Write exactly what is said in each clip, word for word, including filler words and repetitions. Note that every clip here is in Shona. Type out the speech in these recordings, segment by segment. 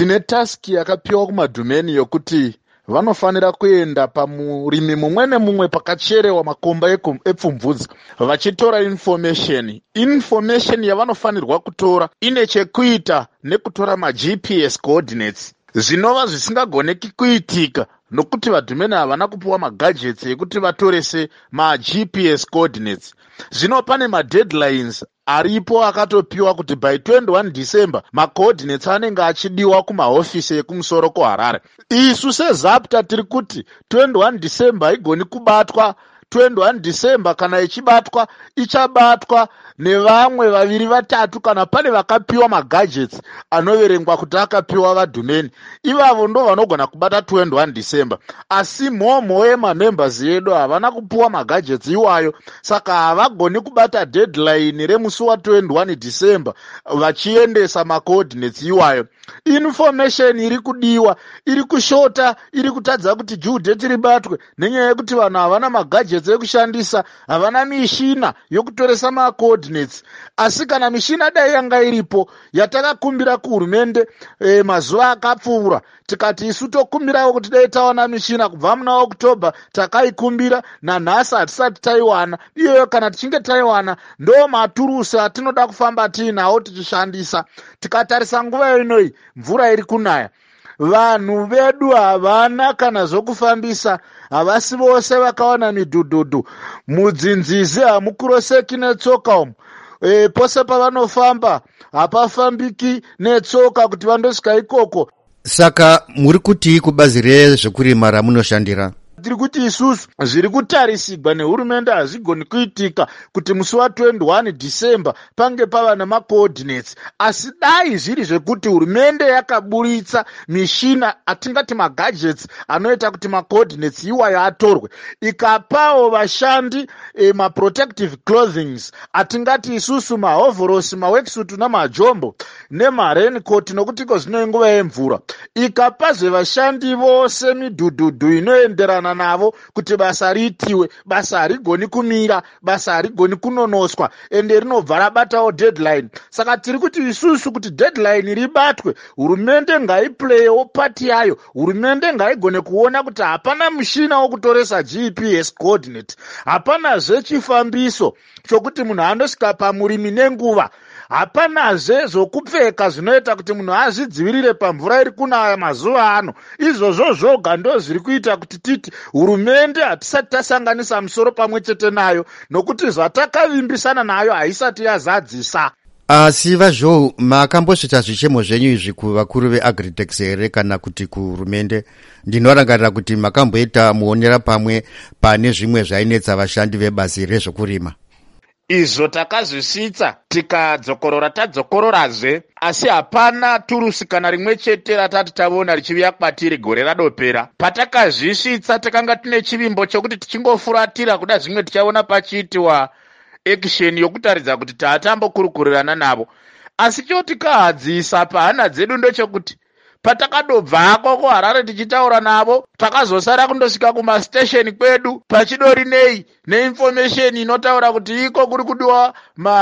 tine taski yakapiwa kumadhomeni yokuti vanofanira kuenda pamurimi mumwe nemumwe pakacherewa makomba epfumvudza vachitora information. Information yavanofanirwa kutora ine chekuita nekutora ma-G P S coordinates zvinova zvisingagoneki kuitika nokuti vadhomeni havana kupiwa magadgets ekuti vatorese ma-G P S coordinates. Zvino pane ma-deadlines aripo akatopiwa kuti by twenty-one December ma-coordinates anenge achidiwa kumahofisi ekumusoro kuHarare. Isu sezapta tiri kuti twenty-one December haigoni kubatwa. twenty-one December kana ichibatwa ichabatwa nevamwe vaviri vatatu kana pane vakapiwa magadgets anoverengwa kuti akapiwa vadhomeni. Ivavo ndo vanogona kubata twenty-one December. Asi mhomho yemamembers edu havana kupiwa magadgets iwayo, saka havagoni kubata deadline remusi wa twenty-one December vachiendesa macoordinates iwayo. Information iri kudiwa, iri kushota, iri kutadza kuti due date ribatwe nenyaya yekuti vanhu havana magadgets ekushandisa, havana mishina yokutoresa macoordinates. Asi kana mishina dai yanga iripo yatakakumbira kuhurumende e, mazuva akapfuura, tikati isu tokumbirawo kuti dai tawana mishina kubva muna October, takaikumbira nanhasi hatisati taiwana. Iyoyo kana tichinge taiwana ndo maturusi atinoda kufamba tiinawo tichishandisa. Tikatarisa nguva inoi mvura iri kunaya, vanhu vedu havana kana zvokufambisa, havasi vose vakawana midhudhudhu. Mudzinzizi hamukuroseki netsoka umu. E, pose pavanofamba hapafambiki netsoka kuti vandosvika ikoko. Saka muri kuti kubazi rezvekurima ramunoshandira? Tiri kuti isusu zviri kutarisigwa nehurumende hazvigoni kuitika kuti musi wa twenty-one December pange pava nemacoordinates. Asi dai zviri zvekuti hurumende yakaburitsa mishina atingati magadgets anoita kuti macoordinates iwayo atorwe, ikapawo vashandi e, maprotective clothings atingati isusu mahovhorosi, maworksuit namajombo nemarencoat nokuti iko zvino nguva yemvura, ikapazve vashandi vose midhudhudhu inoenderana navo kuti basa riitiwe, basa harigoni kumira, basa harigoni kunonoswa, ende rinobva rabatawo deadline. Saka tiri kuti isusu kuti deadline ribatwe, hurumende ngaiplayewo pati yayo. Hurumende ngaigone kuona kuti hapana mushina wokutoresa G P S coordinate, hapana zvechifambiso chokuti munhu andosvika pamurimi nenguva, hapanazve zvokupfeka zvinoita kuti munhu azvidzivirire pamvura iri kunaya mazuva ano. Izvozvo zvoga ndo zviri kuita kuti titi hurumende hatisati tasanganisa musoro pamwe chete nayo, nokuti zvatakavimbisana nayo haisati yazadzisa. Asi vazvo makambosvita zvichemo zvenyu izvi kuvakuru veAgritex here kana kuti kuhurumende? Ndinorangarira kuti makamboita muonera pamwe pane zvimwe zvainetsa vashandi vebazi rezvokurima. Izvo takazvisvitsa tikadzokorora tadzokororazve, asi hapana turusi kana rimwe chete ratati taona richiuya kwatiri gore radopera. Patakazvisvitsa takanga tine chivimbo chokuti tichingofuratira kuda zvimwe tichaona pachiitiwa action yokutaridza kuti taatambokurukurirana navo. Asi chotikahadzisa pahana dzedu ndochokuti patakadobvako kuHarare tichitaura navo, takazosara kundosvika kumastation kwedu pachidori nei neinformation inotaura kuti iko kuri kudiwa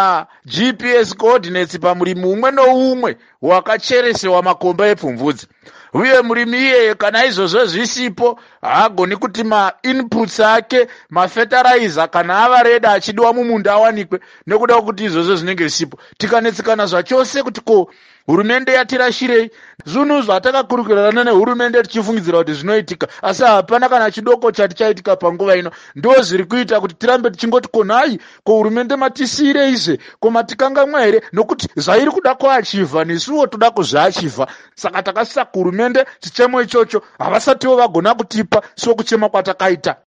ma-G P S coordinates pamurimi umwe noumwe wakacheresewa makomba epfumvudza. Uye murimi iyeye kana izvozvo zvisipo haagoni kuti ma-inputs ake, ma-fertilizer kana ava reda achidiwa mumunda awanikwe, nekuda kuti izvozvo zvinenge zvisipo. Tikanetsikana zvachose kuti ko hurumende yatirashirei, zvinhu zvatakakurukurirana nehurumende tichifungidzira kuti zvinoitika, asi hapana kana chidoko chati chaitika panguva ino. Ndo zviri kuita kuti tirambe tichingoti konai ko hurumende matisiireizve, ko matikangamwa here, nokuti zvairi kuda kuachivha nesuwo toda kuzviachivha. Saka takasisa kuhurumende chichemo ichocho havasatiwo vagona kutipa sokuchema kwatakaita.